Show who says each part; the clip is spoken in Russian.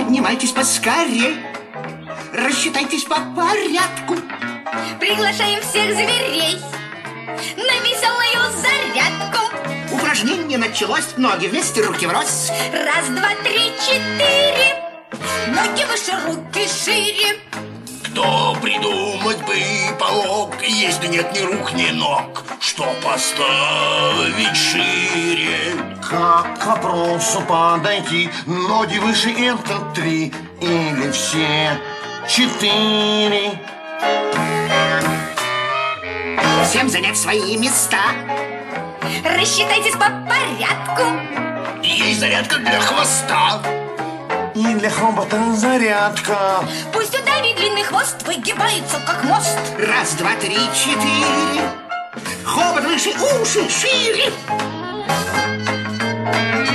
Speaker 1: Поднимайтесь поскорей, рассчитайтесь по порядку.
Speaker 2: Приглашаем всех зверей на веселую зарядку.
Speaker 1: Упражнение началось, ноги вместе, руки врозь.
Speaker 2: Раз, два, три, четыре. Ноги выше, руки шире.
Speaker 3: Кто придумать бы помог, если нет ни рук, ни ног, что поставить шире?
Speaker 4: Как к вопросу подойти? Ноги выше — это 3 или все 4?
Speaker 1: Всем занять свои места.
Speaker 2: Рассчитайтесь по порядку.
Speaker 3: Есть зарядка для хвоста.
Speaker 4: И для хобота зарядка.
Speaker 2: Пусть у Дави длинный хвост выгибается, как мост.
Speaker 1: Раз, два, три, четыре. Хобот выше, уши шире.